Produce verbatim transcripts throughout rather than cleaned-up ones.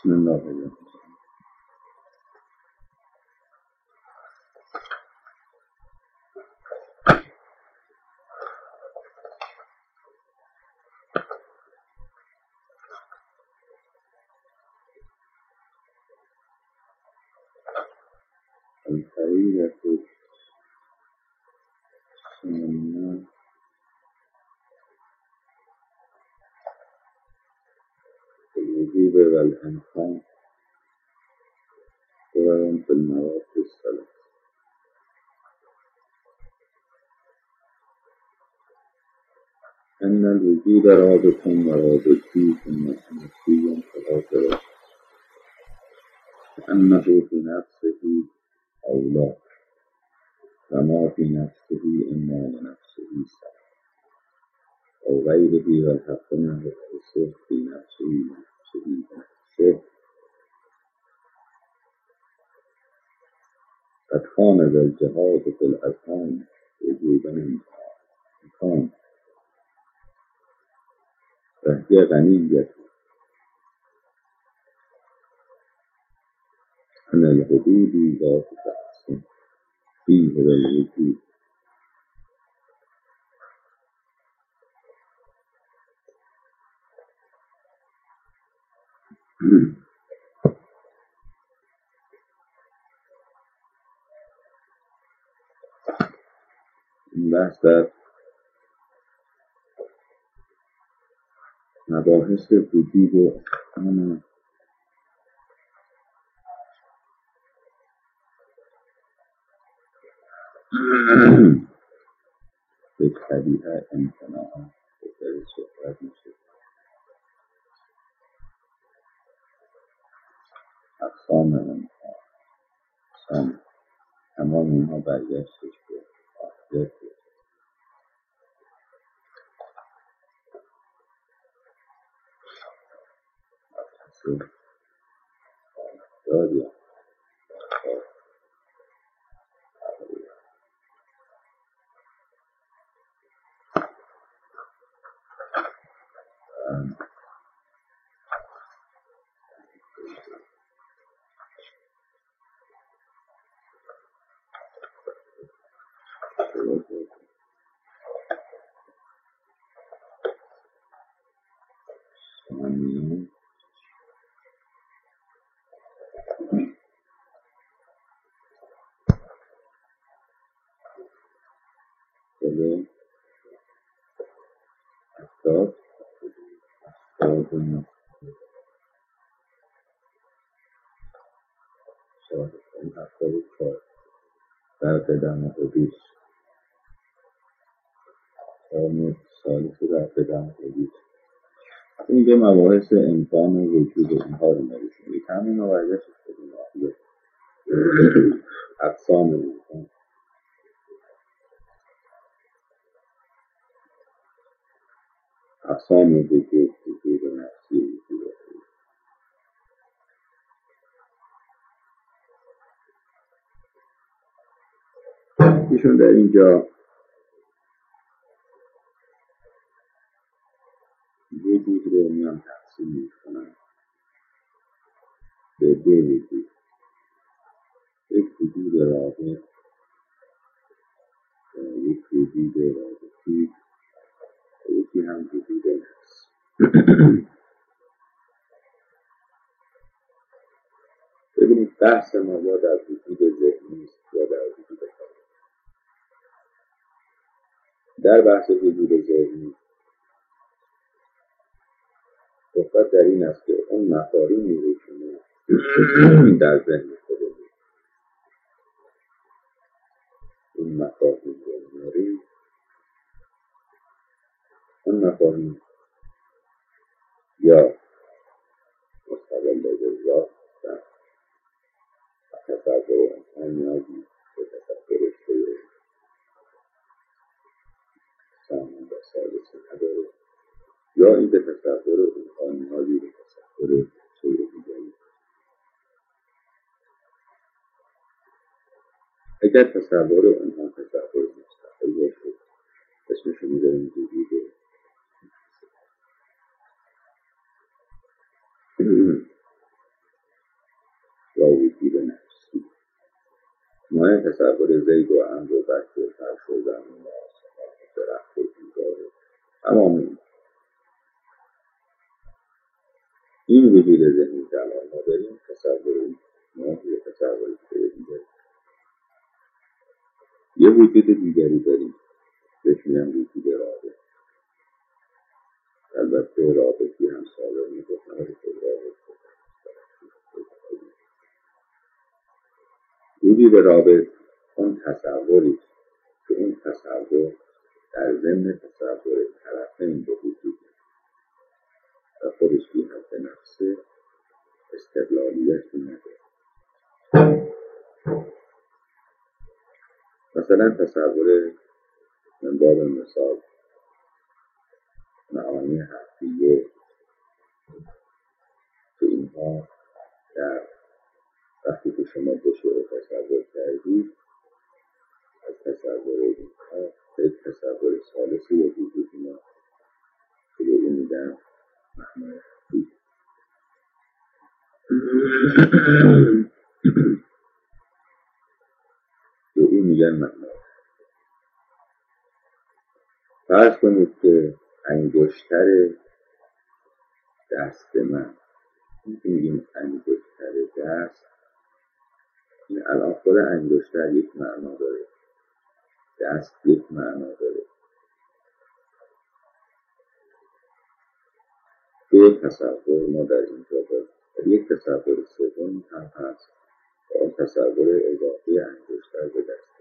بسم الله الرحمن الرحیم. الفریدة الثانیة الوجوب والامکان صور في المواد الثلاث. أن الوجود رابط ورابطي ثم نفسي فلا أنه في نفسه أولى وما في نفسه إما لنفسه سعى أو غيره والحق منه الحسه في نفسه نفسه نفسه قد كان ذا الجهاد في الأذهان وجوبا امكان فهي غنية عن الحدود ذات بحث فيه الوجود. این بحث در مباحث وجود و احکام به طبیعه امتناع به صحبت میشه. اقسام امتناع اقسام تمام اینها برگشتش به آخرت مبحث داری ثانیه دل افتاد افتاد و شاهد این افتاد و چار در قدم حدیث سال سالس در قدم حدیث اینجا مباحث امکان و وجود اینها رو نوشتیم. یک همین رو برگشت کنیم اقسام امکان اقسام وجود وجود نفسی وجود ایشون در اینجا وجود رو میان تقسیم میکنن به دو وجود. یک وجود رابط و یک وجود رابطی و یکی هم وجود نفس. ببینید بحث ما یا در وجود ذهنی است یا در وجود خارج. در بحث وجود ذهنی صحبت در این است که اون مفاهیمی رو که ما در ذهن خودمون اون مفاهیم رو میاریم، اون مفاهیم یا مستقل به ذات و تصور انسان نیازی به تصور شیء ثانی و ثالث نداره، یا این به تصور اونها نیازی به تصور شیء دیگری. اگر تصور اونها تصور مستقل باشه اسمش رو میذاریم وجود. معنای تصور زید و امر و بچه و فرش و زمین و آسمان و درخت و دیوار و تمام این این وجود ذهنی که الان ما داریم تصوری نوعی تصوری که دیگری یه وجود دیگری داریم بهش میگن وجود رابط. البته رابطی هم سابق میگفتن ولی خود رابط وجود رابط اون تصوری که اون تصور در ضمن تصور طرفین به وجود و خودش بی حد نفس استقلالیتی نداره. مثلا تصور من باب مثال معانی حرفیه که اینها در وقتی که شما بشه رو تصور کردید از تصور اینها یک تصور ثالثی و وجود ما که به اون میدن معنای حرفی. به اون میگن معنای. فرض کنید که انگشتر دست من این که میگیم انگشتر دست این الان خود انگشتر یک معنا داره، دست یک معنا داره. یک تصور ما در اینجا داریم. یک تصور سوم هم هست اون تصور اضافه انگشتر به دست.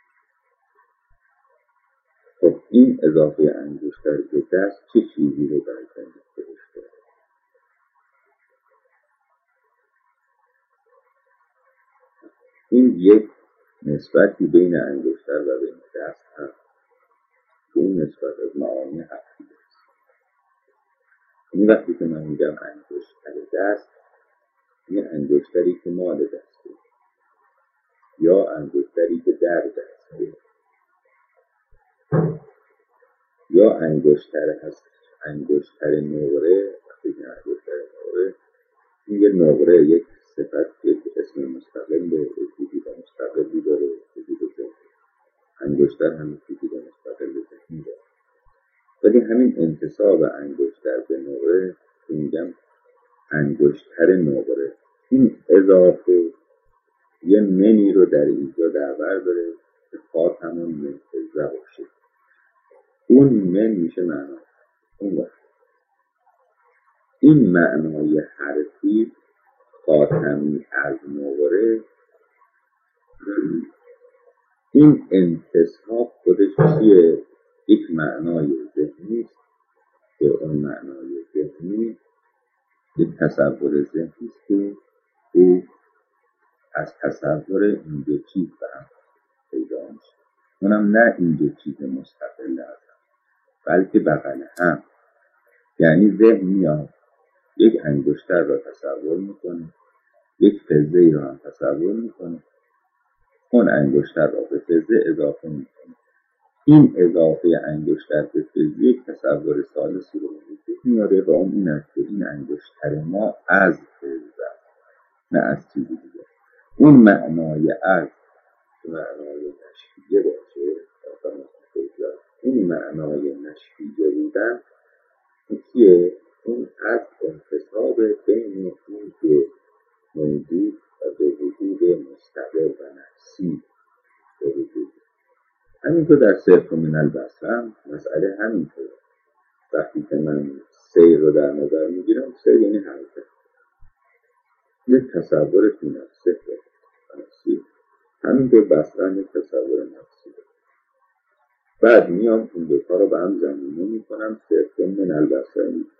خب این اضافه انگشتر به دست چه چیزی رو در ذهن خودش داره؟ این یک نسبتی بین انگشتر و بین دست هست که این نسبت از معانی حرفی است. این وقتی که من میگم انگشتر دست این انگشتری که مال دسته یا انگشتری که در دسته یا انگشتر هست انگشتر نقره. وقتی که انگشتر نقره این یه نقره یک صفت یک اسم مستقل یک وجود مستقلی داره وجود ذهنی. انگشتر هم وجود مستقل ذهنی داره. ولی همین انتصاب انگشتر به نقره که میگم انگشتر نقره این اضافه یه منی رو در اینجا در بر داره که خاتمون منتظر باشه. اون من میشه معنا. اون وقت این معنای حرفی خاتمی از نقره این انتصاب خودش چیه؟ یک معنای ذهنی است که اون معنای ذهنی یک تصور ذهنی است که او از تصور این دو چیز به هم پیدا میشه. اونم نه این دو چیز مستقل هست بلکه بغل هم. یعنی ذهن میاد یک انگشتر را تصور میکنه یک فضه‌ای را هم تصور میکنه اون انگشتر را به فضه اضافه میکنه. این اضافه انگشتر به فضه یک تصور ثالثی رو وجود میاره و اون این است که این انگشتر ما از فضه نه از چیزی دیگه. اون معنای از معنای نشفیه باشه این معنای نشفیه بودن کیه؟ اون از انتصاب بین این که موجود و به وجود مستقل و نفسی به وجود. همینطور در صرف من البصر هم مسئله همینطور. وقتی که من سیر رو در نظر میگیرم سیر یعنی حرکت یک تصور فی نفسه نفسی. همینطور بصر هم یک تصور نفسی داره. بعد میام این دوتا رو به هم زمینه میکنم صرف من البصر میکنم.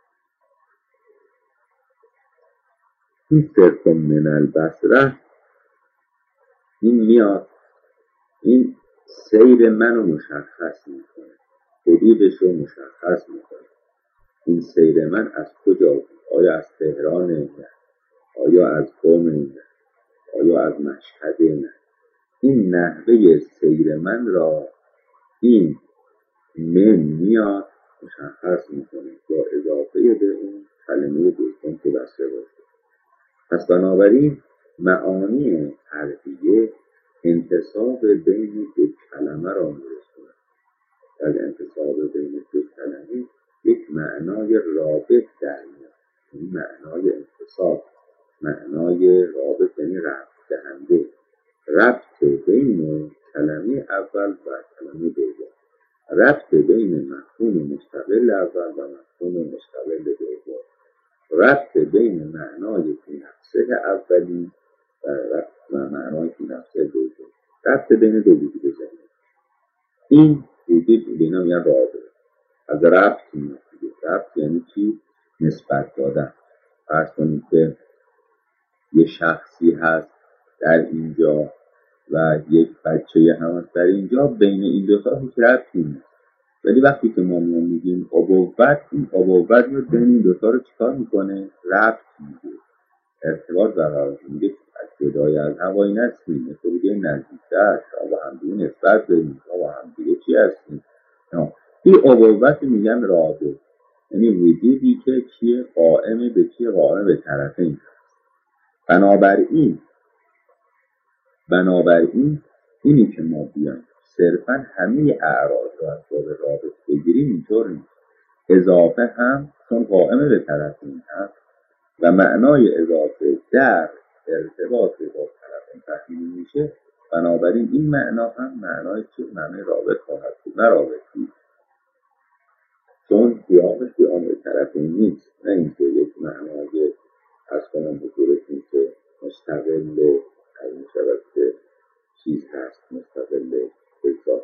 این صرف من البصر این میاد این سیر منو مشخص میکنه حدودش رو مشخص میکنه. این سیر من از کجا بود؟ آیا از تهران نه؟ آیا از قم نه؟ آیا از مشهد نه؟ این نحوه سیر من را این من میاد مشخص میکنه با اضافه به اون کلمه دوم که بسته باشه. پس بنابراین معانی حرفیه انتصاب بین دو کلمه را میرسونه. در انتصاب بین دو کلمه یک معنای رابط در میاد. این معنای انتصاب، معنای رابط یعنی ربط دهنده، ربط بین کلمه اول و کلمه دوم، ربط بین مفهوم مستقل اول و مفهوم مستقل دوم، ربط بین معنای فی نفسه اولی و ربط و معنای فی نفسه دوم، ربط بین دو وجود زمین. این وجود به اینا میگن رابط. از ربط میاد. ربط یعنی چی؟ نسبت دادن. فرض کنید که یه شخصی هست در اینجا و یک بچه هم هست در اینجا، بین این دو تا هیچ ربطی نیست. ولی وقتی که ما میگیم ابوت، این ابوت میاد بین این دو تا رو چیکار میکنه؟ ربط میده، ارتباط برقرار میده. از جدای از هوایی نستیم، مثل بگه نزدیکتر با هم دیگه نسبت داریم، با هم دیگه چی هستیم. این ابوت میگن رابط، یعنی وجودی که چیه؟ قائم به چیه؟ قائم به طرفین. بنابراین بنابراین اینی که ما بیان صرفا همه اعراض رو از باب رابط بگیریم اینطور نیست. اضافه هم چون قائم به طرفین هست و معنای اضافه در ارتباط با طرفین تحمیل میشه، بنابراین این معنا هم معنای چه؟ معنای رابط خواهد بود، نه رابطی، چون قیامش قیام به طرفین نیست. نه اینکه یک معنای از کنم بزرگتون که مستقل از میشود که چیز هست، مستقل بذات.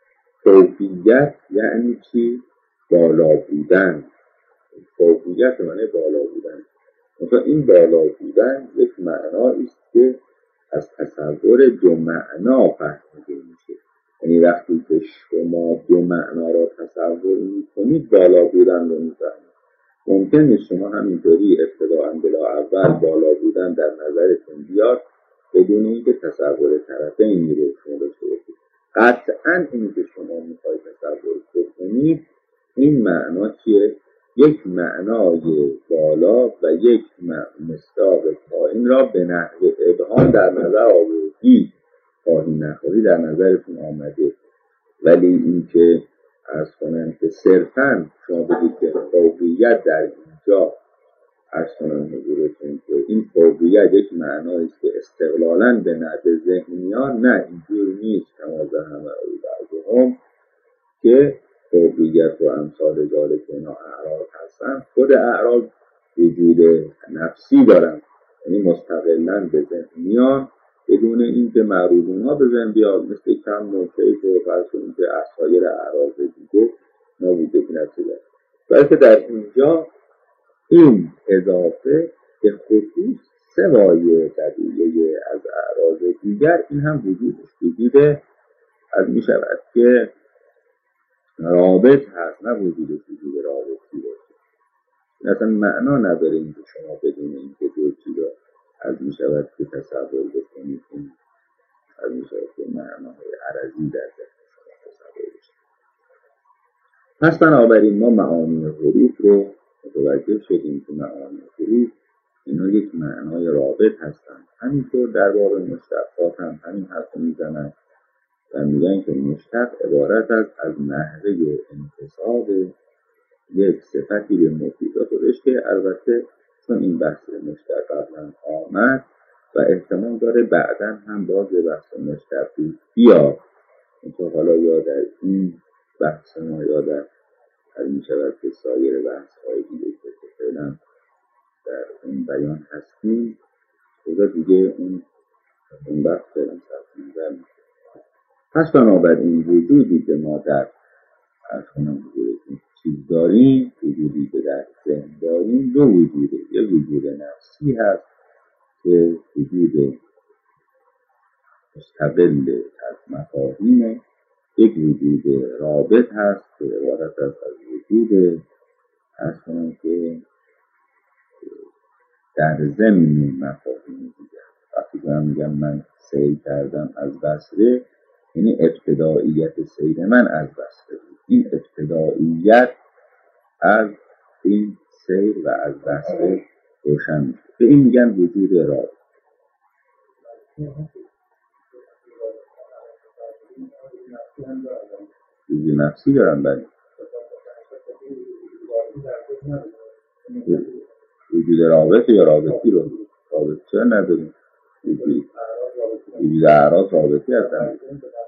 فوقیت یعنی چی؟ بالا بودن. فوقیت معنی بالا بودن. مثلا این بالا بودن یک معنایی است که از تصور دو معنا فهمیده میشه. یعنی وقتی که شما دو معنا را تصور میکنید بالا بودن رو میفهمید. ممکن نیست شما همینطوری ابتداء بلا اول بالا بودن در نظرتون بیاد بدون اینکه تصور طرفین رو شما داشته باشید. قطعاً اینی که شما میخواید تصور بکنید این معنا چیه؟ یک معنای بالا و یک مصداق پایین را به نحو ابهام در نظر آوردید، خواهی نخواهی در نظرتون آمده. ولی این که از کنم که صرفاً شما بگید که فوقیت در اینجا، از کنم حضورتون که این فوقیت یک معنایی است که استقلالاً به نحو ذهنیان، نه اینجور نیست. کما زعم بعضهم که فوقیت و امثال ذالک اینا اعراض هستن، خود اعراض وجود نفسی دارن، یعنی مستقلاً به ذهن میان بدون اینکه معروضون ها به ذهن بیاد، مثل کم موقعی که فرض کنید که اسایر اعراض دیگه ما وجود نفسی دارن. بلکه در اینجا این اضافه به خصوص سه مایه طبیعیه از اعراض دیگر، این هم وجودش وجود از می شود که رابط هست، نه وجودش وجود رابطی باشه. اصلا معنا نداره این که شما بدون این که دو چیز را از می شود که تصور بکنید، این از می شود که معناهای عرضی در ذهن شما تصور بشه. پس بنابراین ما معانی حروف رو متوجه شدیم که معانی حروف اینا یک معنای رابط هستن. همینطور در باب مشتقات هم همین حرف رو میزنن و میگن که مشتق عبارت است از نحوه انتصاب یک صفتی به مفیدات و رشته. البته چون این بحث مشتق قبلا آمد و احتمال داره بعدا هم باز بحث مشتقی بیاد، اینطور حالا یا در این بحث ما یا در حل می شود که سایر بحث های دیگه که فعلا در این بیان هستیم خدا دیگه اون اون بحث فعلا سرسنده میشه. پس بنابراین وجودی که ما در از کنم چیز داریم، وجودی که در ذهن داریم دو وجوده. یک وجود نفسی هست که وجود مستقل از مفاهیم، یک وجود رابط هست که عبارت است از وجود از کنم که در ضمن مفاهیم دیگر. وقتی که من میگم من سیر کردم از بصره، یعنی ابتداییت سیر من از بصره بود. این ابتداییت از این سیر و از بصره روشن میشه. به این میگن وجود رابط. وجود نفسی دارن. بله وجود رابطه یا رابطی رو رابطه چرا نداریم؟ وجود وجود اعراض رابطی هستن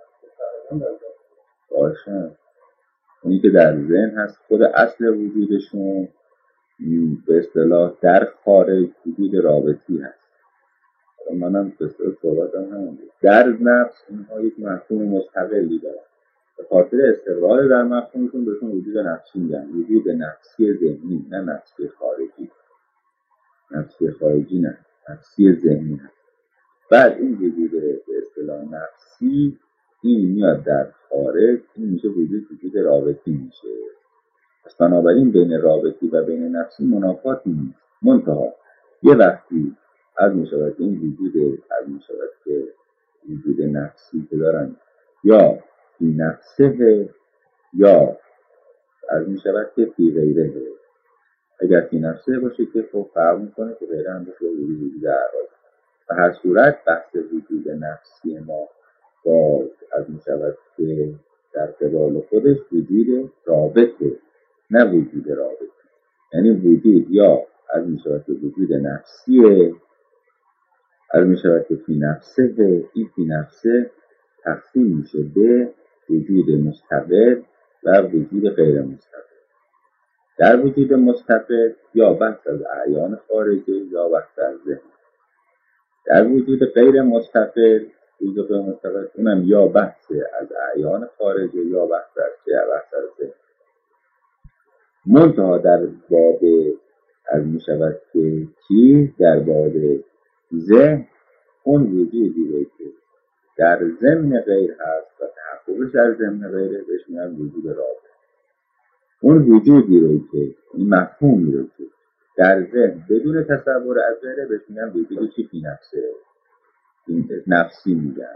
باشن. اونی که در ذهن هست خود اصل وجودشون به اصطلاح در خارج وجود رابطی هست. منم به اصطلاح صحبتم همون در نفس اینها یک مفهوم مستقلی دارن. به خاطر استقرار در مفهومشون بهشون وجود نفسی میگن. وجود نفسی ذهنی، نه نفسی خارجی. نفسی خارجی نه، نفسی ذهنی هست. بعد این وجود به اصطلاح نفسی این میاد در خارج، این میشه وجود وجود رابطی میشه. پس بنابراین بین رابطی و بین نفسی منافاتی نیست. منتها یه وقتی از میشود این وجود از میشود که وجود نفسی که دارن یا فی نفسه یا از میشود که فی غیره. اگر فی نفسه باشه که خب فرق میکنه که غیره هم باشه وجود وجود اعراض. و هر صورت بحث وجود نفسی ما با از میشود که در قبال خودش وجود رابطه، نه وجود رابطه. یعنی وجود یا از میشود که وجود نفسیه، از میشود که فی نفسه. این فی نفسه تقسیم میشه به وجود مستقل و وجود غیر مستقل. در وجود مستقل یا بحث از اعیان خارجی یا بحث از ذهن. در وجود غیر مستقل وجود غیر مستقل اونم یا بحث از اعیان خارجی یا بحث از چه بحث از ذهن. منتها در باب از میشود که چی در باب ذهن اون وجودی رو که در ضمن غیر هست و تحققش در ضمن غیره بهش میگن وجود رابطه. اون وجودی رو که این مفهومی رو که در ذهن بدون تصور از غیره بهش میگن وجود چی فی نفسه، این نفسی میگن.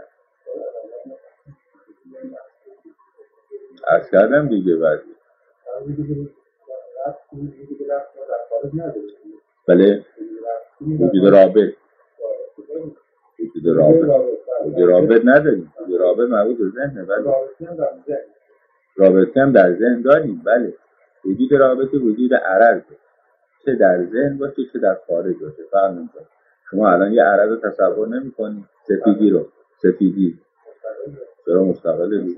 از کردم دیگه وزی بله وجود رابط وجود رابط وجود رابط نداریم. وجود رابط مربوط به ذهنه. بله رابطه هم در ذهن داریم. بله وجود رابطه وجود عرضه، چه در ذهن باشه چه در خارج باشه فرق نمیکنه. شما الان یه عرض رو تصور نمی‌کنی، سفیدی رو سفیدی چرا مستقله دیگه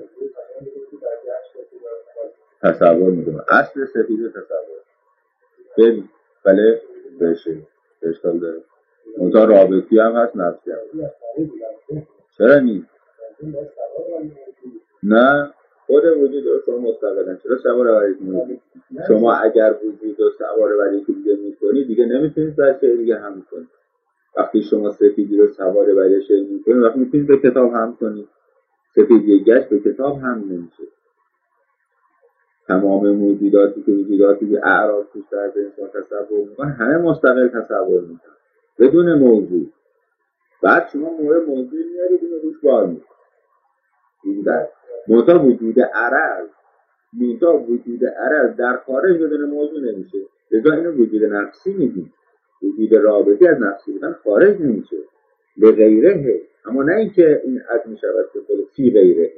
تصور می‌کنی، اصل سفیدی رو تصور ببین. بله بشه اشکال داره. منتها رابطی هم هست نفسی هم هست. چرا نیست؟ نه خود وجود رو شما مستقلن چرا سوار بر یکی میکنید؟ شما اگر وجود رو سوار بر یکی دیگه میکنید دیگه نمیتونید بر شیء دیگه هم کنید. وقتی شما سفیدی رو سوار بر یه شیء میکنید وقتی میتونید به کتاب هم کنید. سفیدی گشت به کتاب هم نمیشه. تمام موجوداتی که وجوداتی که اعراض توش در ذهن تصور میکنن همه مستقل تصور میکنن بدون موضوع. بعد شما مورد موضوع میارید اینو روش بار میکنید. منتها وجود عرض منتها وجود عرض در خارج بدون موضوع نمیشه. لذا اینو وجود نفسی میگیم. وجود رابطی از نفسی بودن خارج نمیشه به غیره. اما نه اینکه این از میشود که خود فی غیره.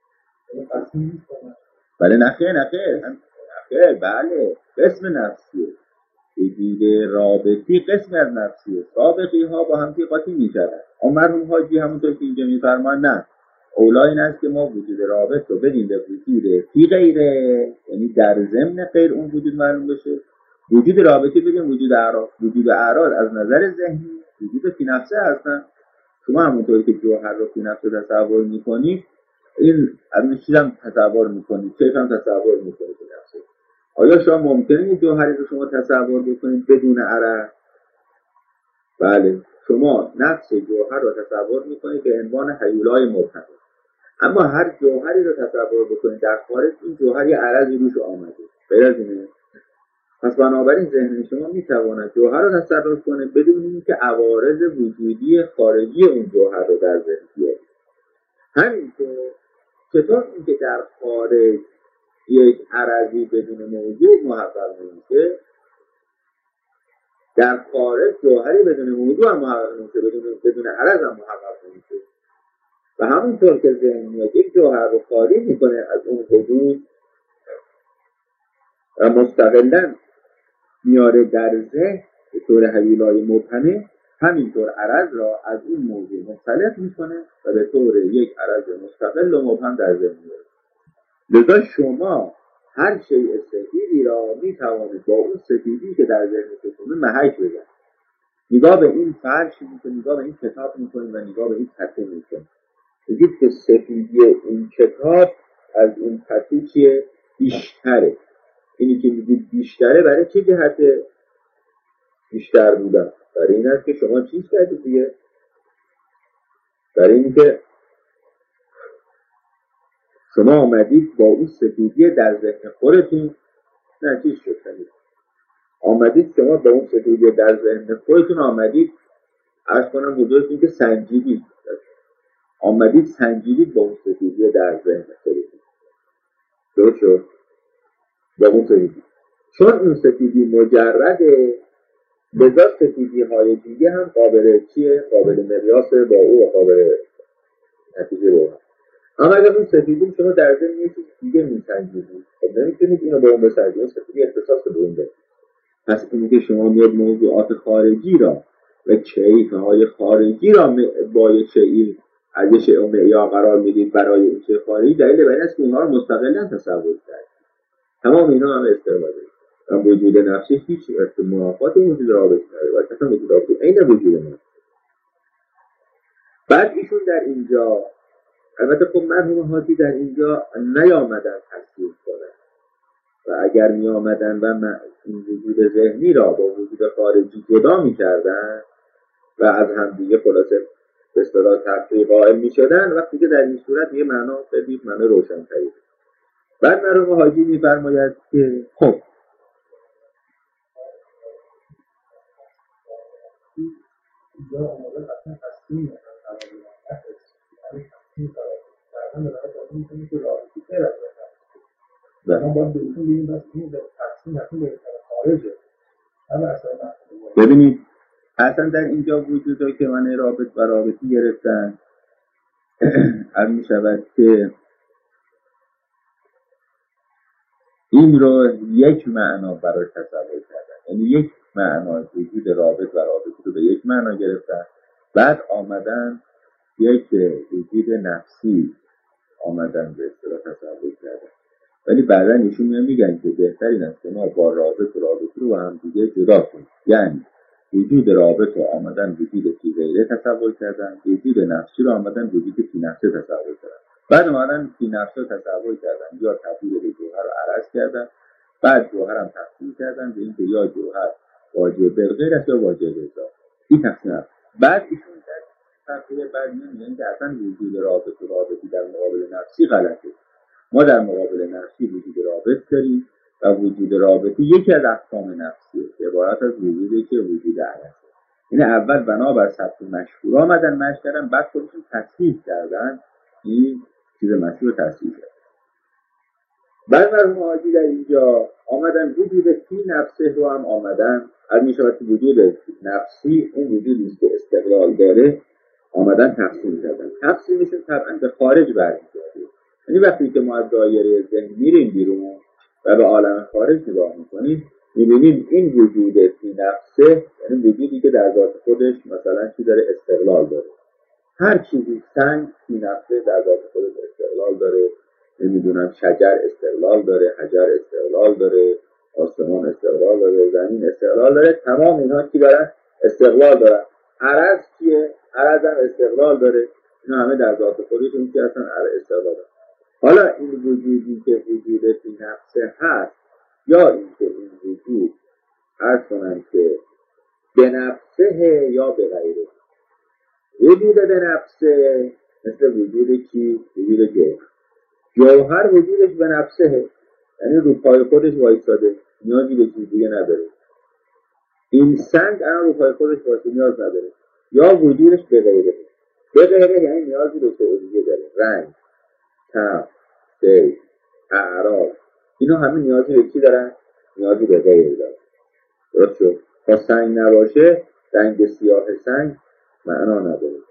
بله نخیر نخیر نخیر بله قسم نفسیه. وجود رابطی قسم از نفسیه. سابقی ها با هم قاطی میشدن. اما مرحوم حاجی همونطور که اینجا میفرمان نه، اولا این است که ما وجود رابط رو بدیم به وجود فی غیره، یعنی در ضمن غیر اون وجود معلوم بشه. وجود رابطی بدیم وجود اعراض. وجود اعراض از نظر ذهنی وجود فی نفسه هستن. شما همونطوری که جوهر رو فی نفسه تصور میکنید این از این چیز هم تصور میکنید، کیف هم تصور میکنید فی نفسه. آیا شما ممکنه یه جوهری رو شما تصور بکنید بدون عرض؟ بله شما نفس جوهر رو تصور میکنید به عنوان هیولای مبهم. اما هر جوهری رو تصور بکنید در خارج این جوهر یه عرضی روش آمده غیر از اینه. پس بنابراین ذهن شما میتواند جوهر رو تصور کنه بدون اینکه عوارض وجودی خارجی اون جوهر رو در ذهن بیاره. همینطور کتاب این که در خارج یک عرضی بدون موجود محقق نمیشه، در خارج جوهری بدون موجود هم محقق نمیشه، بدون بدون عرض هم محقق نمیشه. و همونطور که ذهن میاد یک جوهر رو خالی میکنه از اون حدود و مستقلاً میاره در ذهن به طور هیولای مبهمه، همینطور عرض را از اون موضوع منسلخ میکنه و به طور یک عرض مستقل و مبهم در ذهن میاره. لذا شما هر شیء سفیدی را میتوانید با اون سفیدی که در ذهنتون محک بزنید. نگاه به این فرش میکنید، نگاه به این کتاب میکنید و نگاه به این پته میکنید، بگید که سفیدی این کتاب از این پته چیه؟ بیشتره. اینی که میگید بیشتره برای چه جهته بیشتر بودن؟ برای این است که شما چیز کردید دیگه، برای این که شما آمدید با اون سفیدی در ذهن خودتون نه چیز شد کنید، آمدید شما با اون سفیدی در ذهن خودتون آمدید عرض کنم بودوستون که سنجیدید، آمدید سنجیدید با اون سفیدی در ذهن خودتون. درست شد؟ با اون سفیدی، چون اون سفیدی مجرده، لذا سفیدی های دیگه هم قابل چیه؟ قابل مقیاس با او و قابل نتیجه با او. اما اگر اون سفیدی شما در ذهن یه چیز دیگه میسنجیدید، خب نمیتونید اینو با اون بسنجید، اون سفیدی اختصاص به اون دارید. پس اینی که شما میاد موضوعات خارجی را و کیف های خارجی را با یک شیء از یه شیء معیار قرار میدید برای این شیء خارجی، دلیل بر این است که اونها رو مستقلا تصور کرد. تمام اینا هم استعماله و وجود نفسی هیچ منافات وجود رابط نداره و اصلا وجود رابطی این وجود نفسی. بعد ایشون در اینجا البته خب مرحوم حاجی در اینجا نیامدن تصدیق کنن و اگر می آمدن و این وجود ذهنی را با وجود خارجی جدا می کردن و از همدیگه خلاصه به اصطلاح تفریق قائل می شدن، وقتی که در این صورت یه معنا بدید معنا روشن تری. بعد مرحوم حاجی می فرماید که خب اینجا آمده قطعا تصمیم ببینید اصلا در اینجا وجوده که من رابط و رابطی گرفتن از می شود که این رو یک معنا برای تصور کردن، یعنی یک معنا وجود رابط و رابطی رو به یک معنا گرفتن، بعد آمدن یک وجود نفسی آمدن به اصطلاح تصور کردن. ولی بعدا ایشون میگن که بهترین است که ما با رابط و رابطی رو با هم دیگه جدا کنیم، یعنی وجود رابط رو آمدن وجود فی غیره تصور کردن، وجود نفسی رو آمدن وجود فی نفسه تصور کردن، بعد آمدن فی نفسه تصور کردن یا تبدیل به جوهر رو عرض کردن، بعد جوهر هم تفصیل کردن به این که یا جوهر واجب بالغیر است یا واجب بالذات. این تقسیم است. بعد ایشون در تفصیل بعد میگن که اصلا وجود رابط و رابطی در مقابل نفسی غلطه. ما در مقابل نفسی وجود رابط داریم و وجود رابطی یکی از اقسام نفسیه که عبارت از وجودی که وجود عرضه. این اول بنابر سبک مشهور آمدن مشهور کردن، بعد خودشون تصحیح کردن این چیز مشهور تصحیح کردن. بعد مرحوم حاجی در اینجا آمدن وجود فی نفسه رو هم آمدن از می شود که وجود نفسی اون وجودی که استقلال داره آمدن تقسیم کردن. تقسیمشون طبعا به خارج برمیگرده. یعنی وقتی که ما از دایره ذهن میریم بیرون و به عالم خارج نگاه میکنیم میبینیم این وجود فی نفسه یعنی وجودی که در ذات خودش مثلا چی داره استقلال داره. هر چیزی سنگ فی نفسه در ذات خودش استقلال داره، نمیدونم شجر استقلال داره، حجر استقلال داره، آسمان استقلال داره، زمین استقلال داره، تمام اینها چی دارن؟ استقلال دارن. عرض چیه؟ عرض هم استقلال داره. اینا همه در ذات خودشون که اصلا استقلال داره. حالا این وجودی که وجود فی نفسه هست یا این که این وجود عرض کنم که به نفسه یا به غیره. وجود به نفسه مثل وجود چی؟ وجود جوهر. جوهر وجودش به نفسه یعنی رو پای خودش وایستاده، نیازی به چیز دیگه نداره. این سنگ الان رو پای خودش وایستاده نیاز نداره. یا وجودش به غیره. به غیره یعنی نیازی به چیز دیگه داره. رنگ، طعم، دی، اعراض اینا همه نیازی به چی دارن؟ نیازی به غیر دارن. درست شد؟ تا سنگ نباشه رنگ سیاه سنگ معنا نداره.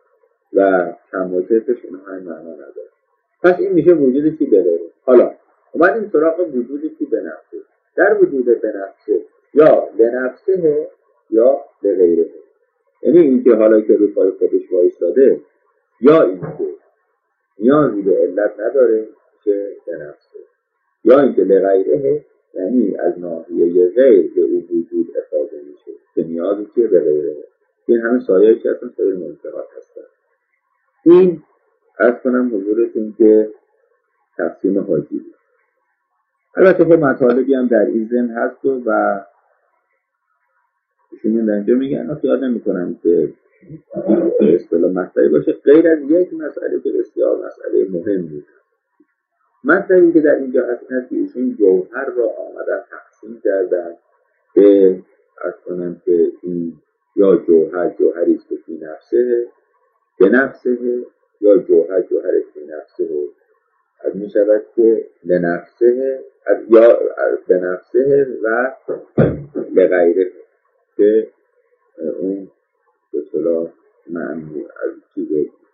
و کم و کیفش اینها هم معنا نداره. پس این میشه وجود چی به غیره. حالا اومدیم سراغ وجود چی به نفسه. در وجود به نفسه یا به نفسه یا به غیره، یعنی اینکه حالا که رو پای خودش وایساده یا اینکه نیازی به علت نداره که به نفسه، یا اینکه لغیره، یعنی از ناحیه غیر به او وجود افاده میشه که نیازی که به غیره. این همه سایه که اصلا سایر منکرات هستن. این از کنم حضورتون که تقسیم حاجی بود. البته خب مطالبی هم در این ضمن هست و و ایشون در اینجا میگن خیال نمی کنم که به اصطلاح مسئله باشه غیر از یک مسئله که بسیار مسئله مهم بود. مسئله که در اینجا هست این است که ایشون جوهر را آمدن تقسیم کردن به از کنم که این یا جوهر جوهری است که فی نفسه به نفسه یا جوهر جوهری فی نفسه از می شود که لنفسه یا به نفسه و لغیره که اون به اصطلاح معنی از چیز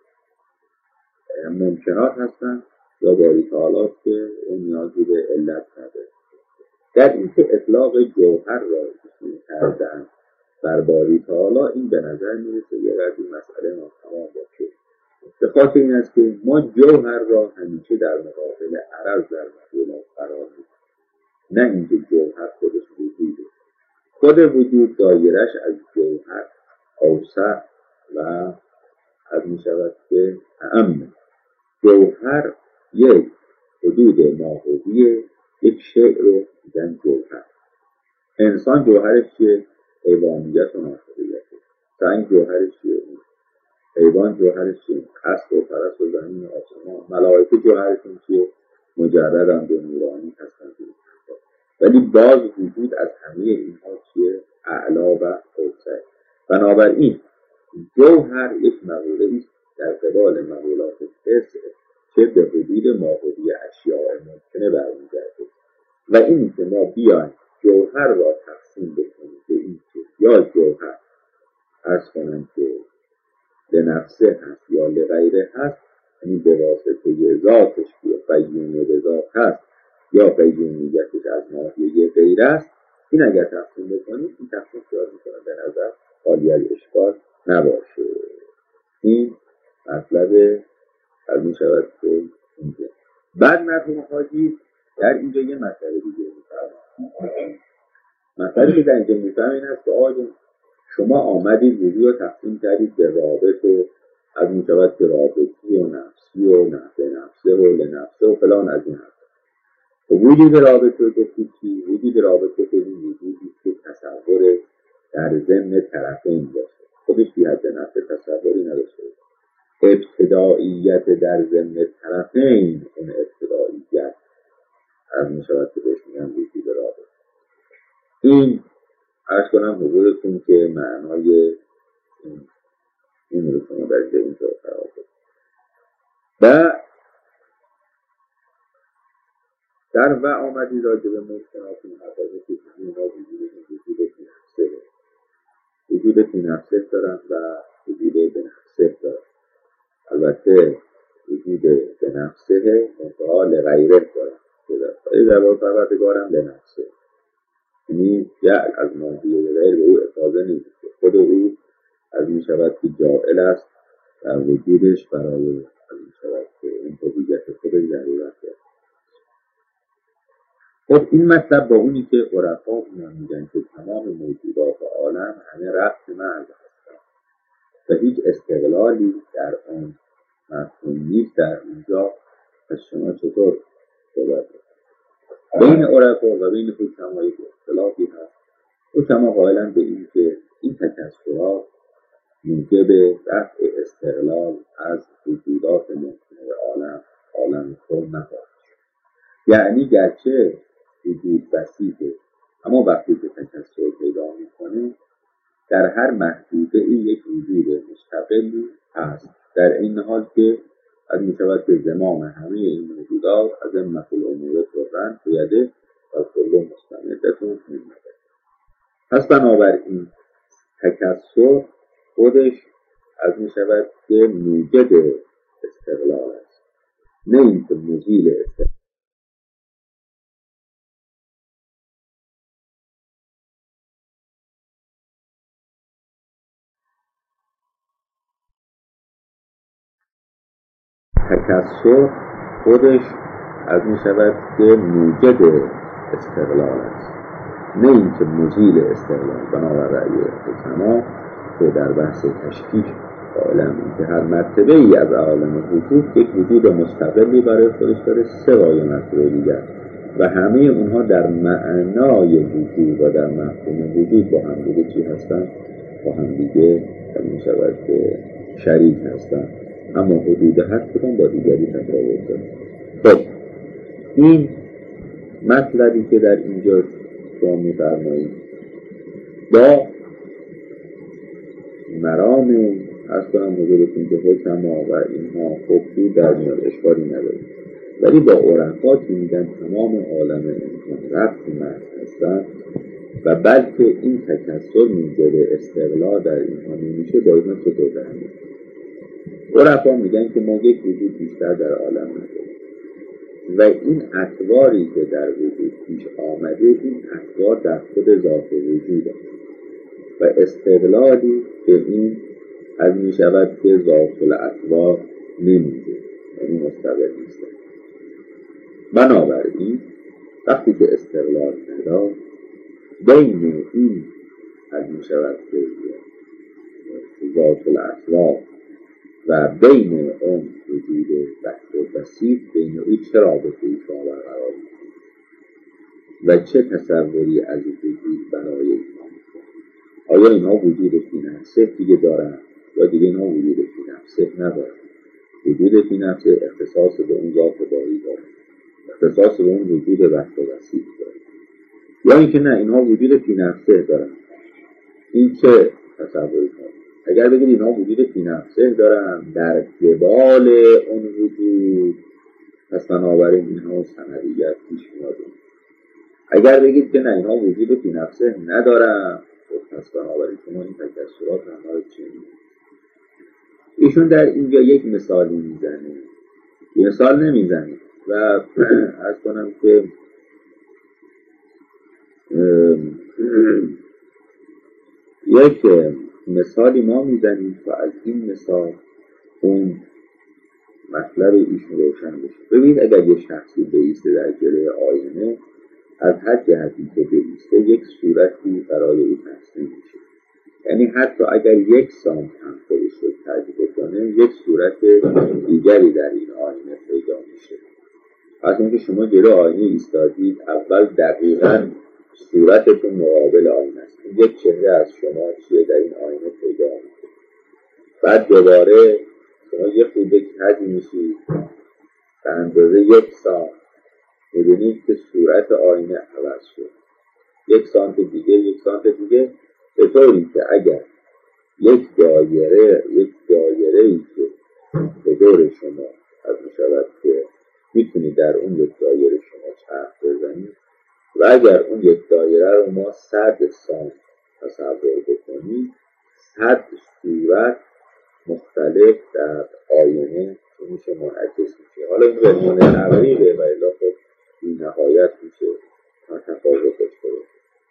ممکنات هستن یا باری تعالی که اون نیازی به علت نداره. در این که اطلاق جوهر را کردن بر باری تعالی این به نظر میرسه یه وقتی مسئله ناتمام باشه، به خاطر این است که ما جوهر را همیشه در مقابل عرض در مقابل قرار میدیم، نه اینکه جوهر خودش وجوده. خود وجود دایرش از جوهر اوسع و از می شود که اعم. جوهر یک حدود ماهویه، یک شیء رو میگن جوهر. انسان جوهرش چیه؟ حیوانیت و ناخودیت. سنگ جوهرش چیه؟ حیوان جوهرش چیه؟ قصد و پرست و زمین و آسمان. ملائکه جوهرشون چیه؟ مجردند و نورانی هستند. ولی باز وجود از همه اینها چیه؟ اعلا و اوسع. بنابراین جوهر یک مقوله است در قبال مقولات حس که به حدود ماهوی اشیاء ممکنه برمیگرده و این که ما بیایم جوهر را تقسیم بکنیم به این که یا جوهر عرض کنم که به نفسه هست یا لغیره هست، یعنی به واسطه ذاتش که قیوم به ذات هست یا قیومیتش از ناحیه غیر است، این اگر تقسیم بکنیم این تقسیم خیال میکنه به نظر خالی از اشکال نباشه. این مطلب از می شود که اینجا بعد مرحوم حاجی در اینجا یه مسئله دیگه میفرمایند. مسئله که در اینجا میفرمایند این است که آقایون شما آمدید وجود رو تقسیم کردید به رابط و از می شود که رابطی و نفسی و نفس نفسه و لنفسه و فلان از این هست. وجود رابط رو گفتید چی؟ وجود رابط رو که وجودی که تصور در ضمن طرفین باشه، خودش بی حد نفس تصوری نداشته. ابتداییت در ضمن طرفین، اون ابتداییت از می شود که بهش میگن وجود رابط. این عرض کنم حضورتون که معنای این, این رو شما در اینجا قرار بدید. و در و آمدی راجع به ممکنات این حقایقی که اینها وجود وجود فی نفسه وجود فی نفسه دارن و وجود به نفسه دارن. البته وجود به نفسه منتها لغیره دارن که در واقع پروردگارم به نفسه، یعنی جعل از ناحیه غیر به او افاده نیست، خود او از می شود که جاعل است و وجودش برای از می شود که این طبیعت خود ضرورت دارد. خب این مطلب با اونی که عرفا اونا میگن که تمام موجودات عالم همه رفت معرض هستند و هیچ استقلالی در آن مفهوم نیست، در اونجا از شما چطور صحبت بین عرفا و بین حکمای اختلافی هست؟ حکما قائلن به این که این تکسرات موجب رفع استقلال از وجودات ممکنه عالم عالم کل نخواهد، یعنی گرچه وجود بسیطه اما وقتی که تکسر پیدا میکنه در هر محدوده این یک وجود مستقلی هست، در این حال که از میشود که زمام همه این موجودات از این مسئول امور تورن بیده و کل مستمدتون میمده. پس بنابراین تکسر خودش از می شود که موجد استقلال است، نه اینکه مزیل استقلال. تکثر خودش از می شود که موجد استقلال است، نه اینکه مزیل استقلال. بنابر رأی حکما که در بحث تشکیک قائلند که هر مرتبه ای از عالم وجود یک وجود مستقلی برای خودش داره، سه رای مرتبه دیگر، و همه اونها در معنای وجود و در مفهوم وجود با هم دیگه چی هستن؟ با هم دیگه می شود که شریک هستن، اما حدود هر کدام با دیگری تفاوت داره. خب این مطلبی که در اینجا شما می‌فرمایید با مرام از کنم حضورتون که حکما و اینها خب دور در میاد، اشکالی نداره، ولی با عرفا که میگن تمام عالم انسان رفت مرد هستن و بلکه این تکثر موجب استقلال در اینها نمیشه، با اینها چطور در میاد؟ عرفا میگن که ما یک وجود بیشتر در عالم نداریم و این اطواری که در وجود پیش آمده، این اطوار در خود ذات وجود است و استقلالی به این از می شود که ذات الاطوار نمیده، یعنی مستقل نیست. بنابراین وقتی که استقلال ندار، بین این از می شود که ذات الاطوار و بین اون وجود بحث و بسیط، بین این چه رابطه ای شما برقرار می‌کنید و چه تصوری از وجود برای اینها می‌کنید؟ آیا اینها وجود فی نفسه دیگه دارن یا دیگه اینها وجود فی نفسه ندارن؟ وجود فی نفسه اختصاص به اون ذات باری داره، اختصاص به اون وجود بحث و بسیط داره، یا اینکه نه اینها وجود فی نفسه دارن؟ این چه تصوری داره؟ اگر بگید اینها وجود فی نفسه دارن در قبال اون وجود، پس بنابراین اینها ثمریت پیش میاد. اگر بگید که نه اینها وجود فی نفسه ندارن، پس بنابراین شما این تکثرات همه رو چی می‌کنید؟ ایشون در اینجا یک مثالی میزنه، یه مثال نمیزنه و از کنم که یک مثالی ما میزنیم و از این مثال اون مطلب ایشون روشن بشه. ببینید اگر یه شخصی بایسته در جلوی آینه، از هر جهتی که بایسته یک صورتی برای او ترسیم میشه، یعنی حتی اگر یک سانت هم خودش رو تجربه کنه، یک صورت دیگری در این آینه پیدا میشه. از اینکه شما جلوی آینه ایستادید، اول دقیقاً صورتتون مقابل آینه است، یک چهره از شما چیه در این آینه پیدا میشه، بعد دوباره شما یک خورده کج میشید به اندازه یک سانت، می‌بینید که صورت آینه عوض شد، یک سانت دیگه، یک سانت دیگه، به طوری که اگر یک دایره یک دایره‌ای که به دور شما از میشود که میتونید در اون یک دایره شما چرخ بزنید و اگر اون یک دایره رو ما صد سانت تصور بکنیم، صد صورت مختلف در آینه میشه منعکس میشه. حالا این رمان نوریه و الا خب این نهایت میشه تا تفاوت داشته باشه.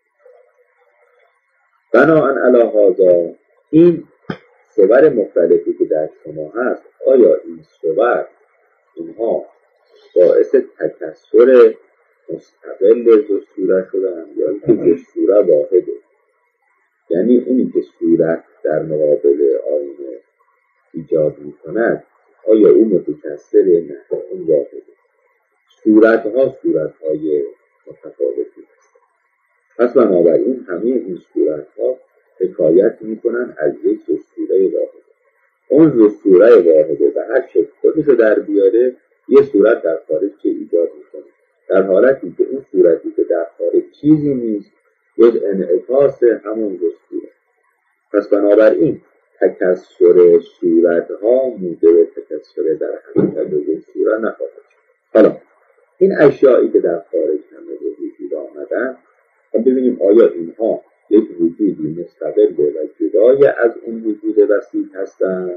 بناهن علی هذا، این صور مختلفی که در شما هست، آیا این صور اینها باعث تکثر مستقل دو صورت شدن یا اینکه یک صورت واحده؟ یعنی اونی که صورت در مقابل آینه ایجاد میکند، آیا اون متکثره؟ نه، اون واحده. صورتها صورتهای متفاوتی هستند. پس بنابراین همه این صورتها حکایت میکنن از یک صوره واحده. اون صوره واحده به هر شکل خودشو در بیاره، یه صورت در خارج چه ایجاد میکنه، در حالتی که اون صورتی که در خارج چیزی نیست، یک انعکاس همون صورت. پس بنابراین تکثر صورتها موجب تکثر در حقیقت یک صورت نخواهد شد. حالا این اشیایی که در خارج همه به وجود آمدن، خب ببینیم آیا اینها یک وجودی مستقل و جدای از اون وجود وسیع هستن،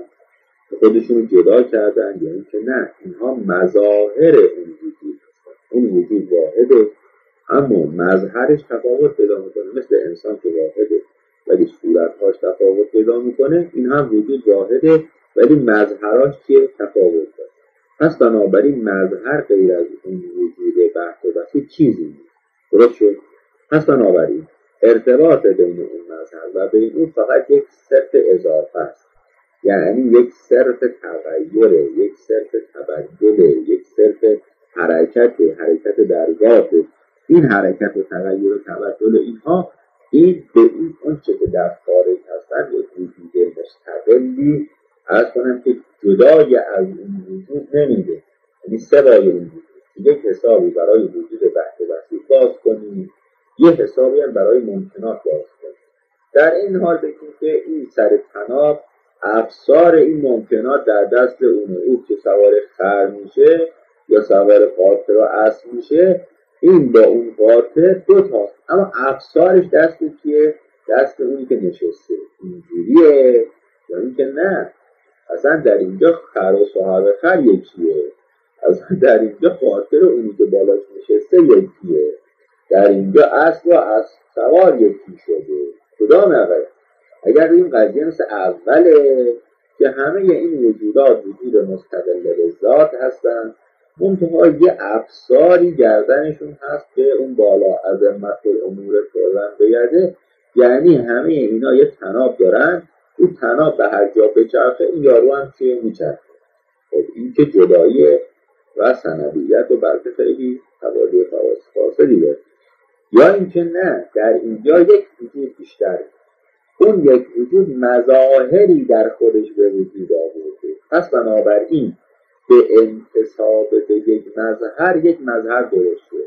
خودشون جدا کردن، یا اینکه نه، اینها مظاهر اون وجود هستن. اون وجود واحده اما مظهرش تفاوت پیدا میکنه، مثل انسان که واحده ولی صورتهاش تفاوت پیدا میکنه، این هم وجود واحده ولی مظهراش که تفاوت داره. پس بنابراین مظهر غیر از اون وجود بحث و بحثی چیزی نیست. درست شد؟ پس بنابراین ارتباط بین اون مظهر و بین اون فقط یک صرف اضافه است، یعنی یک صرف تغییره، یک صرف تبدله، یک صرف حرکت حرکت در ذات. این حرکت و تغییر و تبدل اینها، این به این اونچه که در خارج هستن یک وجود مستقلی عرض کنم که جدای از این وجود نمیده. یعنی سوای این وجود یک حسابی برای وجود بحث وسیع باز کنید، یه حسابی هم برای ممکنات باز کنید. در این حال بکنید که این سر تناب افسار این ممکنات در دست اونه. او که سوار خر میشه یا سوار قاطر و اسب میشه، این با اون قاطر دو تاست، اما افسارش دست کیه؟ دست اونی که نشسته. اینجوریه یا اینکه نه، اصلا در اینجا خر و صاحب خر یکیه، اصلا در اینجا قاطر اونی که بالاش نشسته یکیه، در اینجا اسب و اسب سوار یکی شده. کدام اول؟ اگر این قضیه مثل اوله که همه این وجودات وجود مستقل به ذات هستن، منتها یه افساری گردنشون هست که اون بالا عظمت الامور کردن بیده، یعنی همه اینا یه تناب دارن، اون تناب به هر جا بچرخه این یارو هم چیه میچرخه. خب این که جداییه و سندیت و بلکه خیلی حوالی فاصلی داره. یا اینکه نه، در اینجا یک وجود بیشتره، اون یک وجود مظاهری در خودش به وجود آورده. پس بنابراین به انتصاب به یک مظهر یک مظهر درست شد،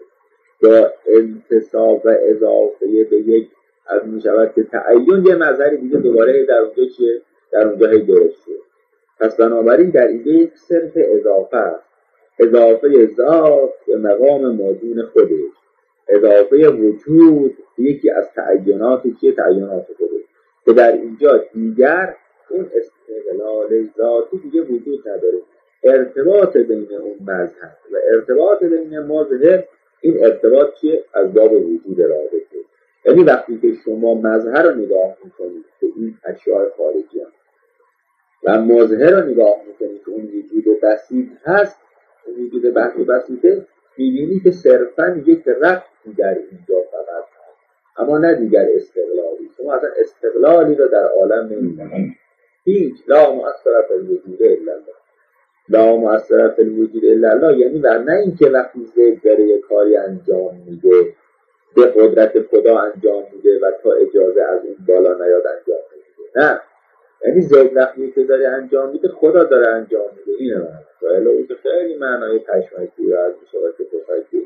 با انتصاب و اضافه به یک از می شود که تعین یه مظهری دیگه دوباره در اونجا چیه؟ در اونجا درست شد. پس بنابراین در اینجا یک صرف اضافه است، اضافه ذات به مقام مادون خودش، اضافه وجود یکی از تعینات چیه؟ تعینات خودش، که در اینجا دیگر اون استقلال ذاتی دیگه وجود نداره. ارتباط بین اون مظهر و ارتباط بین مظهر، این ارتباط چیه؟ از باب وجود رابطه. یعنی وقتی که شما مظهر رو نگاه میکنید که این اشیاء خارجی هست و مظهر رو نگاه میکنید که اون وجود بسیط هست، اون وجود بحث و بسیطه، میبینید که صرفا یک ربطی در اینجا فقط هست، اما نه دیگر استقلالی. شما اصلا استقلالی رو در عالم نمی‌بینید. هیچ لا مؤثر فی الوجود الا الله، لا مؤثر فی الوجود الا الله، یعنی نه اینکه وقتی زید داره یک کاری انجام میده به قدرت خدا انجام میده و تا اجازه از اون بالا نیاد انجام میده، نه، یعنی زید وقتی که داره انجام میده خدا داره انجام میده. اینه معنی ولی او که خیلی معنای پشمکی و از بشارت بخواهی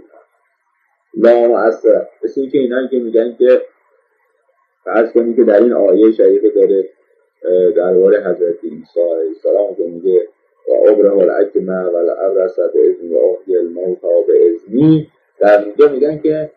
لا مؤثر. مثل این که اینا که میگن که فرض کنید که در این آیه شریفه داره درباره حضرت عیسی علیه السلام که میگه و ابره الاکمه و الابرص باذنی و احیی الموتی باذنی، در اینجا میگن که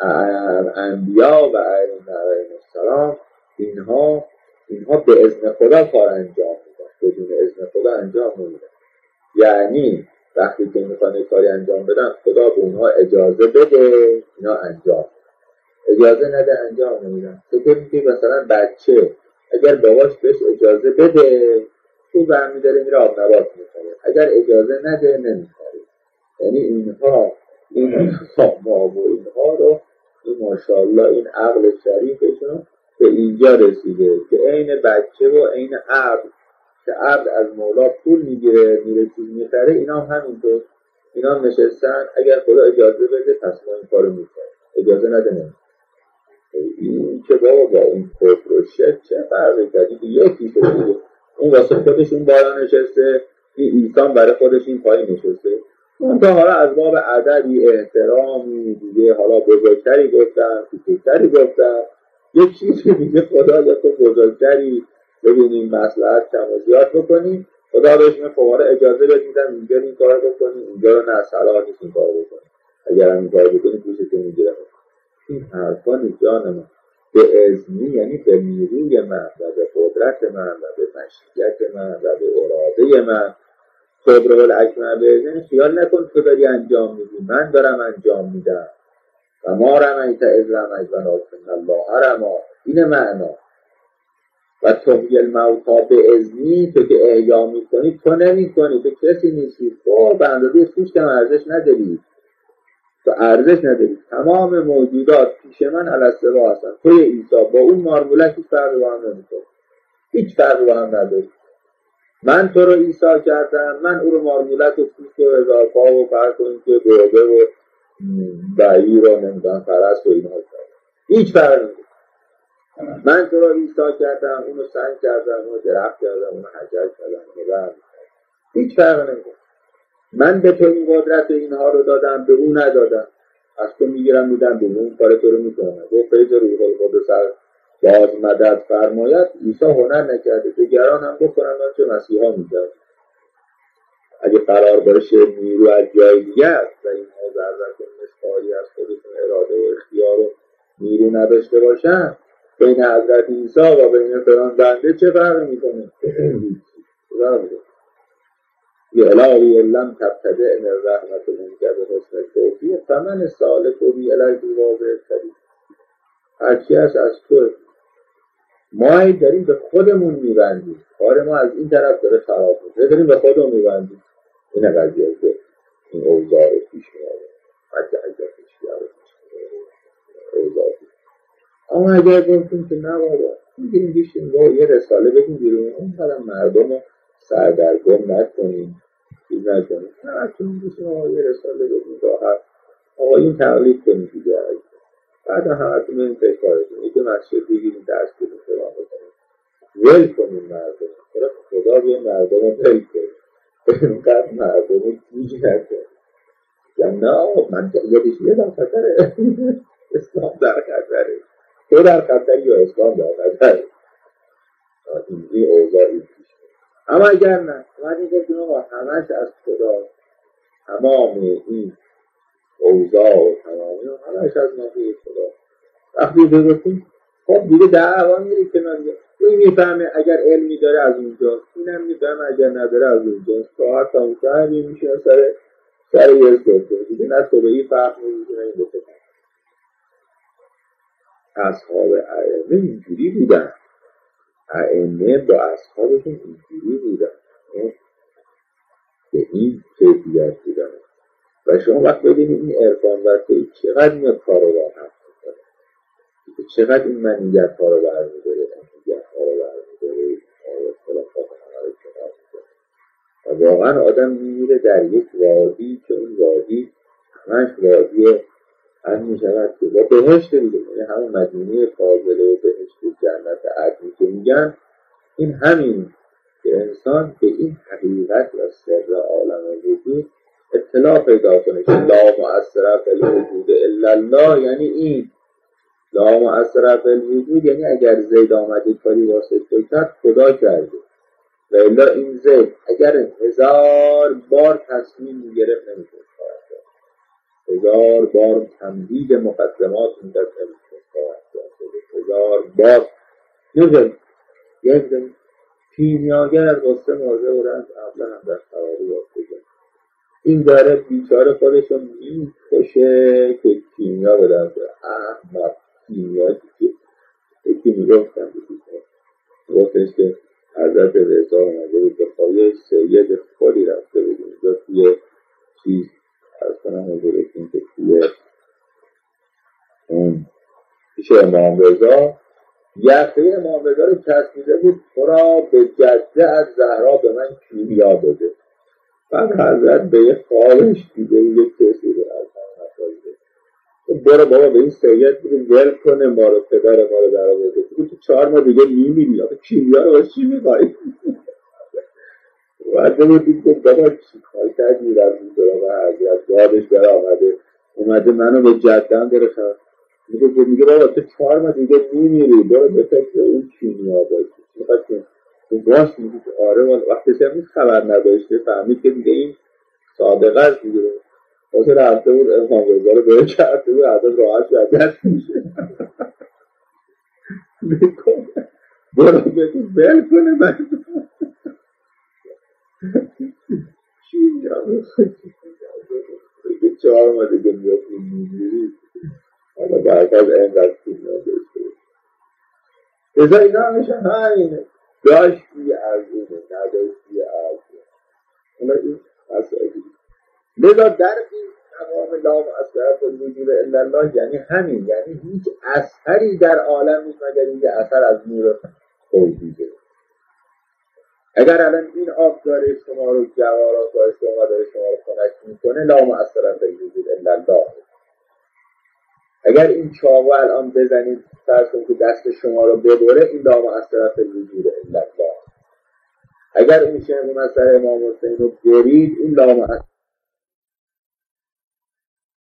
انبیا و علیهم السلام اینها اینها به اذن خدا کار انجام میدن، بدون اذن خدا انجام نمیدن. یعنی وقتی که میخوان کاری انجام بدن خدا به اونها اجازه بده اینا انجام، اجازه نده انجام نمیدن. فکر که مثلا بچه اگر باباش بهش اجازه بده تو برمیداره میره آب نبات میکنه، اگر اجازه نده نمیکنه. یعنی اینها این ما و اینها رو این ماشاءالله این عقل شریفشون به اینجا رسیده که عین بچه و عین عبد که عبد از مولا پول میگیره میره چیز میخره، اینا هم همینطور، اینا هم نشستن اگر خدا اجازه بده پس ما این کارو میکنه، اجازه نده نمیکنه. این که بابا با این کفر و شرک چه فرقی کردی که یکی شده، اون واسه خودش اون بالا نشسته، این ایسان برای خودش این پای نشسته. اون تا حالا از باب ادبی احترامی دیگه حالا بزرگتری گفتن کوچکتری گفتن، یک چیزی میگه خدا یا تو بزرگتری ببینیم مصلحت کم و زیاد بکنیم، خدا بهش میگه خب اجازه بهت میدم اینجا این کار بکنی، اینجا رو نه صلاح نیست این کار بکنی، اگر هم این کار بکنی گوشتون میگیره. این حرفا نیست جان من. به اذنی یعنی به نیروی من و به قدرت من و به مشیت من و به اراده من. تبرئ الاکمه باذن، خیال نکن تو داری انجام میدی، من دارم انجام میدم. و ما رمیت اذ رمیت ولکن الله رمی. این معنا. و تحیی الموتی به اذنی، تو که احیا میکنی، تو نمیکنی، تو کسی نیستی، تو به اندازه سوش کم ارزش نداری، تو ارزش نداری. تمام موجودات پیش من علی السوا هستن. توی عیسی با اون مارمولک هیچ فرقی با هم نمیکنه، هیچ فرقی با هم نداری. من تو رو عیسی کردم، من او رو مارمولک و پوست و هزار پا و فرق و اینکه گربه و بعیر و نمیدان فرست و اینها کردم، هیچ فرق نمیکنه. من تو رو عیسی کردم، اونو سنگ کردم، اونو درخت کردم، اونو حجر کردم، اونو رم، هیچ فرق نمیکنه. من به تو این قدرت اینها رو دادم، به اون ندادم. از تو میگیرم میدم به اون، کار تو رو میکنم. گفت فیض روح القدس باز مدد فرماید. عیسی هنر نکرده، دیگران هم بکنن من چه مسیحا میکرد. اگه قرار باشه نیرو از جای دیگه است و اینها ذره‌تون مثقالی از خودتون اراده و اختیار و نیرو نداشته باشن، بین حضرت عیسی و بین فلان بنده چه فرق میکنه؟ یه الهی لم تبتدع من رحمت منک بحسن توفیق فمن سالک بی الیک واضح الطریق. هرچی هست از تو. ما داریم به خودمون میبندیم، کار ما از این طرف داره خراب میشه، داریم به خودمون میبندیم. این قضیه که این اوضاع رو پیش میاره، حتی اگر پیش میاره اوضاع پیش. اما اگر گفتیم که نه بابا میگیریم بیشتیم با یه رساله بگیم بیرون، اون قدر مردم رو سردرگم نکنیم، چیز نکنیم، نه چون بیشتیم آقا یه رساله بگیم راحت آقا این تقلیب کنیم دیگه. بعد همتون این فکرارتون یکی مسجد بگیریم دست بدیم فرام بکنیم ول کنیم مردم، برای خدا بیه مردم رو ول کنیم، اینقدر مردم رو گیج نکنیم. یا نه من یادش یه در خطره، اسلام در خطره، تو در خطری یا اسلام در خطره. اینجوری اوضاعی پیش کنیم. اما اگر نه من این گفتیم آقا همش از خدا، تمام این اوضاع و تمامی همش از ناحیه خدا. وقتی بگفتیم خب دیگه دعوا میره کنار. این میفهمه اگر علمی داره از اونجا، اینم میفهمه اگر نداره از اونجا. راحت تا اونجا همین میشه سر سر یه سوته دیگه، نه تو به این فهم نمیشه این بکنه. اصحاب ائمه اینجوری بودن، ائمه با اصحابشون اینجوری بودن، به این کیفیت بودن. و شما وقت ببینید این عرفان ورزی چقدر میاد کار رو راحت میکنه، چقدر این منیت ها رو برمیداره، منیت ها رو برمیداره، خلافات همه رو کنار میکنه. و واقعا آدم میمیره در یک وادی که اون وادی همش وادی هم میشود که با بهشت دیگه، یعنی همون مدینه فاضله و بهشت و جنت عدنی که میگن، این همین که انسان به این حقیقت و سر عالم وجود اطلاع پیدا کنه که لا مؤثر فی الوجود الا الله. یعنی این لا مؤثر فی الوجود یعنی اگر زید آمده کاری واسه تو کرد خدا کرده، و الا این زید اگر هزار بار تصمیم میگرفت نمیشه کار کرد، هزار بار تمدید مقدمات میداد نمیشه کار کرد، هزار بار نمیشه. یک کیمیاگر قصه موضوع بودن قبلا هم در سواری واسه جن این داره بیچاره خودشو میکشه که کیمیا بدن که احمد کیمیا که یکی میگفتن گفتش که حضرت رضا اومده بود به خواهی سید خودی رفته بود اینجا توی چیز از کنم حضورتون که توی اون پیش امام رضا یقه امام رضا رو چسبیده بود خورا به جده از زهرا به من کیمیا بده. بعد حضرت به یه خالش دیده یک کسی رو از هم نفاده برو بابا به این سید بودیم ول کنه ما رو، پدر ما رو در آورده بود تو چهار ماه دیگه میمیری، آقا کیمیا رو باید چی میخوایی؟ وعده بودید که بابا چی کار کردی رفتی سراغ حضرت، یادش در آمده اومده منو به جدن داره خواهد میگه میگه بابا تو چهار ماه دیگه میمیری، برو به فکر اون کیمیا باشی. میخواد که اون باش میگه که آره وقتی شما خبر نداشته فهمید که دیگه این صادقه است دیگه، واسه رفته بود امام رضا رو بره کرده بود عدد راحت شدت میشه. میکنه برو بگو بل کنه من چی میگم بگه چهار ما دیگه میفتیم میگیری حالا بعد از اینقدر پول نداشته ازا اینا همیشه همینه داشتی ارزونه نداشتی ارزونه اونا این مسائلی لذا در این تمام لا مؤثرة الوجود الا الله یعنی همین، یعنی هیچ اثری در عالم نیست مگر اینکه اثر از نور توحیده. اگر الان این آب داره شما رو جوارات های شما داره شما رو خنک میکنه لا مؤثرة الوجود الا الله. اگر این چاقو الان بزنید فرض کنید که دست شما رو ببره این لا مؤثرة الوجود الا الله. اگر این شیخ مسئله امام حسین رو برید این لا مؤثرة